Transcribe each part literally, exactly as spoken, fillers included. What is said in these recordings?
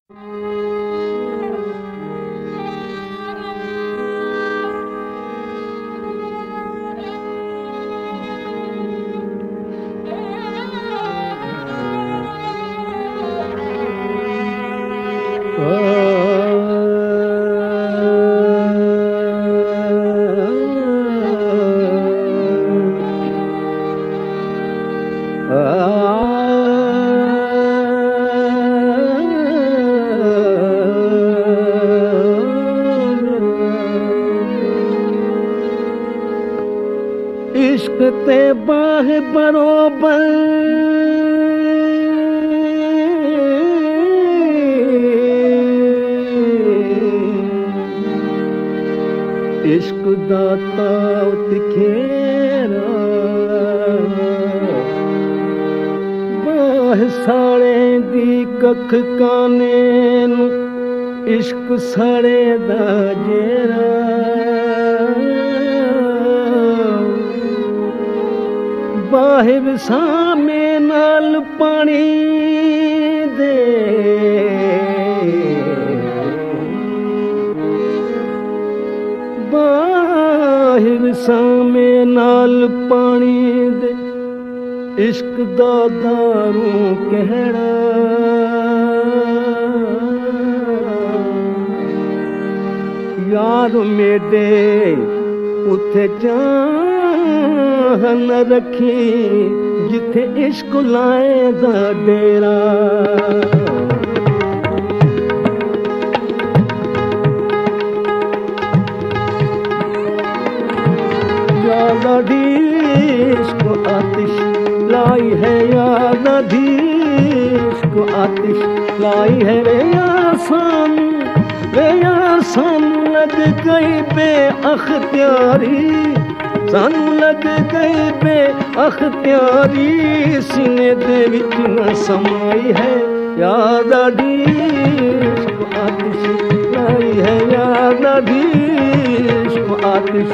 इश्क ते बाह बरोबर इश्क दाता तिखेरा बाह साड़े दी कख काने इश्क साड़े दा जेरा बाहिब सामे नाल पानी दे बाहिब सामे नाल पानी दे इश्क दा दारू कहड़ा यार मेरे उथे जा न रखी जिथे इश्क लाए दा डेरा याद दी इश्क आतिश लाई है याद दी इश्क आतिश लाई है रे यार सान रे यार सान लग गई बेअख्तियारी सानू लग गई बे अख्तियारी सीने दे विच न समाई है याद दी इश्क आतिश लाई है याद दी इश्क आतिश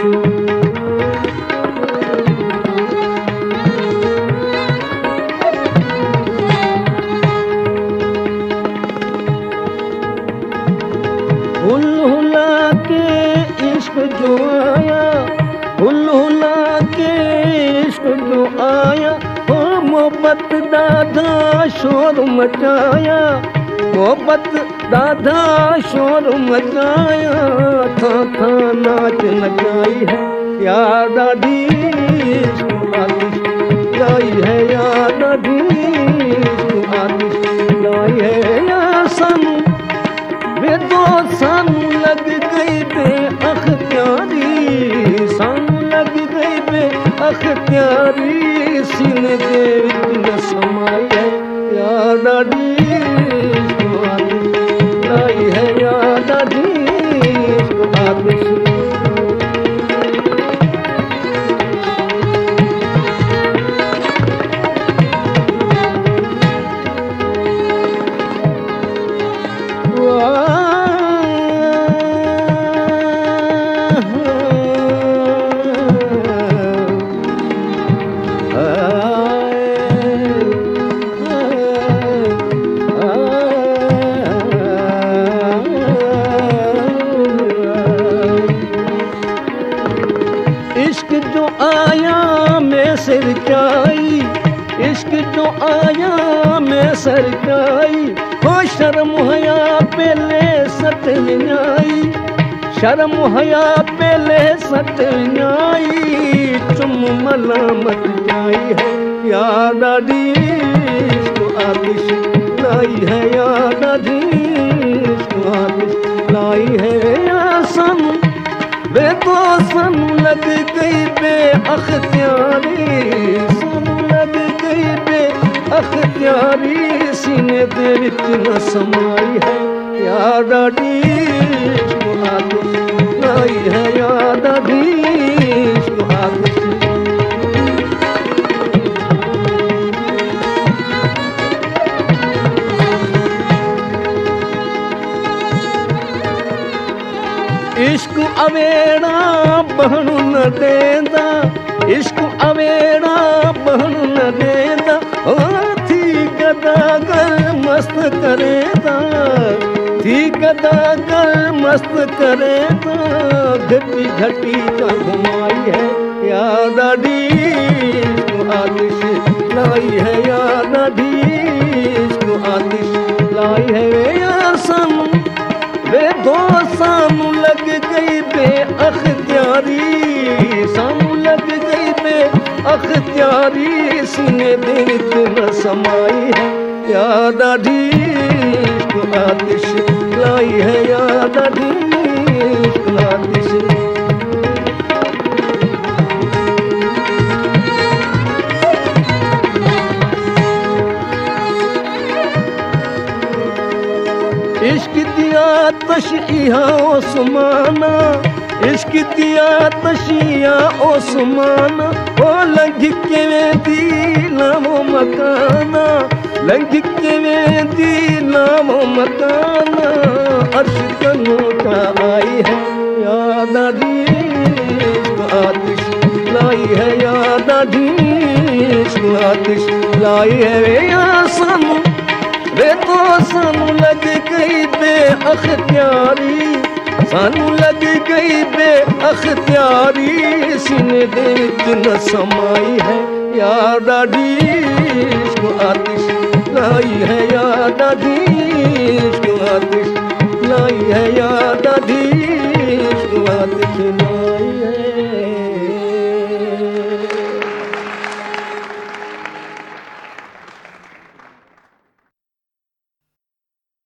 हुल हुला के इश्क जो आया हुल हुला के इश्क जो आया ओ मोहब्बत दादा शोर मचाया मोहब्बत दादा शोर मचाया था था नाच नचाई है याद दी इश्क आतिश लाई है याद दी इश्क आतिश लाई है या सन वे तो सन लग गई बे अख्तियारी सन लग गई बे अख्तियारी सीने दे विच न समाई है याद दी इश्क आतिश लाई है याद दी इश्क आतिश इश्क जो आया मैं सरकाई इश्क जो आया मैं सरकाई हो शर्म हया पहले सतनाई शर्म हया पहले सतनाई चुम मलामत जाई है याद दी इश्क आतिश लाई है याद दी इश्क आतिश लाई है या सन वे तो सन लग गई बे अख्तियारी सन लग गई बे अख्तियारी सीने दे विच न समाई है याद दी इश्क आतिश लाई है याद दी इश्क आतिश इश्क अवेड़ा बहन न देंदा इश्क अवेड़ा बहन न देंदा थी गदा कर मस्त करेंदा थी गदा कर मस्त करे तो घटी घटी का घुमाई है या ॾाढी आतिश लाई है या ॾाढी आतिश लाई है या सानू वे दो सानू लग गई बे अख्तियारी सानू लग गई बे अख्तियारी सीने दिल न समाई है या ॾाढी आतिश लाई है या ॾाढी आतिश इश्क दिया तशिया ओसमाना इश्क दिया तशिया ओसमाना ओ लंघ के वेंदी नामो मकाना लंघ के वेंदी नामो मकाना अर्श कनोटा आई है या ॾाढी आतिश लाई है या ॾाढी आतिश लाई है या सानू वे तो सानू लग गई बे अख्तियारी सानू लग गई बे अख्तियारी सीने दे न समाई है या ॾाढी आतिश लाई है या ॾाढी आतिश लाई है या ॾाढी आतिश